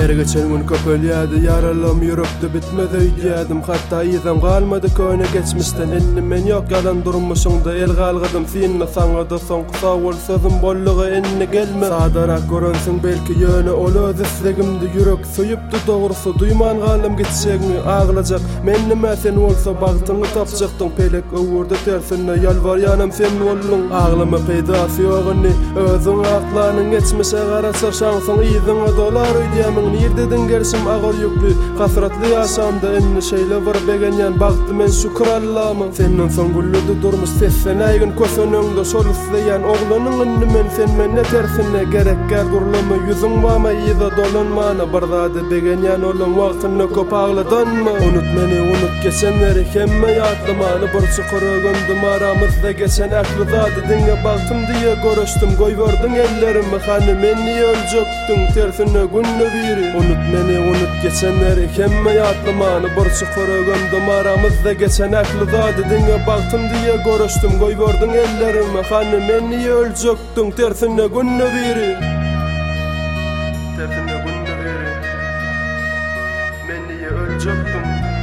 Her geçen gün köpölýärdi, yaralym ýürekde bitmedi öýdýädim. Hatda ýyzam galmady köne geçmişden, enni men ýok ýalan durmuşyňda el galgadym sinne saňada soňky bol sözüm bollugy enni gelme. Sadarak görensiň belki ýöne ol öz islegimdi ýürek söýüpdi dogrusy duýman galym gitsegmi aglajak. Men nime sen bolsa bagtyňy tapjakdyň pelek öwürde tersine ýalbarýanam sen bollun. Aglama peýdasy ýogyny özüň aklanyň geçmişe garaşa şaňsyň ýyzyňa dolar öýdýämiň nirdedin gersim agar ýüklü hasratly ýaşamda enni şeýle bir begenýän bagty men şükür Allah'ma. Senden soň güllüdi durmuş seslen aýgyn kösenöňde şolysleýän oglanyň indi men sen menne tersine gerekkä gurlamy ýüzüň bama ýyza dolanmana bir zady begenýän olan wagtyny köp agladanma. Unut meni unut geçenleri hemme ýatlymany bir çykyrygyndy aramyzda geçen akly zady diňe bagtym diýe görüşdüm goýberdiň ellerimi hany men niýe öljökdiň tersine günne biri. Unut meni unut geçenleri hemme ýatlymany bir çykyrygyndy aramyzda geçen akly zady diňe bagtym diýe görüşdüm goýberdiň ellerimi hany men niýe öljökdiň tersine günne biri. Tersine günne biri. Men niýe öljökdiň.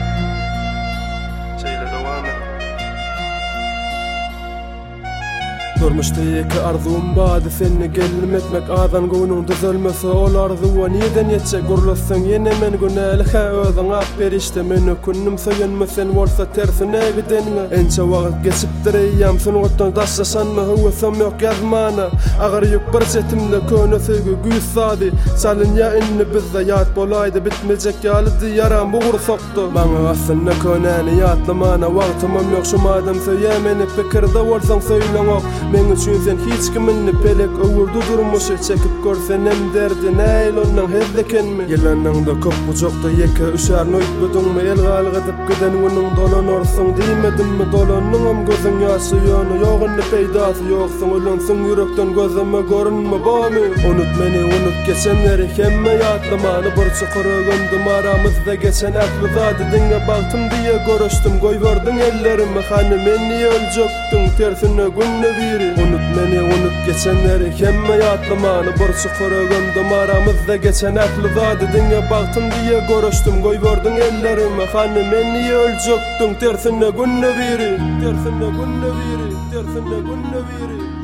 Durmuşda ýeki arzum bady seni geldim etmek azan göwnüň düzelmese ol arzuwa niýeden ýetse gurlasaň ýene men günäli ha özüň ak berişde meni kunnym söýenmesen bolsa tersine gidenme. Ençe wagt geçipdir ýam sungatdan daşlaşanma howasam ýok ýazmana agar ýok bir setimde köne söýgü güýs sady salynýa inni bizde ýat bolaýdy bitmejek ýalydy yaram bugur sokdy. Maňa aslynda könäni ýatlymana wagtymam ýok şumadam söýämeni pikirde bolsaň söýleňok. Men üçin sen hiç kiminni pelek öwürde durmuşy çekip görsenem derdi näil ondan hezlekenmi. Ýylanyňda köp bucakda ýeke üçär noýtbydyňmy el galgadyp giden onuň dolan orsyň diýmedimmi dolanyňam gözüň ýaşy ýöne ýogyny peýdasy ýoksyň ölensiň ýürekden gözüme görünme bamy. Unut meni unut geçenleri hemme ýatlymany bir çykyrygyndy aramyzda geçen akly zady diňe bagtym diýe görüşdüm goýberdiň ellerimi hany men niýe öljökdiň tersine günne biri. Unut meni unut geçenleri hemme ýatlymany bir çykyrygyndy aramyzda geçen akly zady diňe bagtym diýe görüşdüm goýberdiň ellerimi hany men niýe öljökdiň tersine günne biri. Tersine günne biri. Tersine günne biri.